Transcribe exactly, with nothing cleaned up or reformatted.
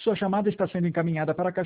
Sua chamada está sendo encaminhada para a caixa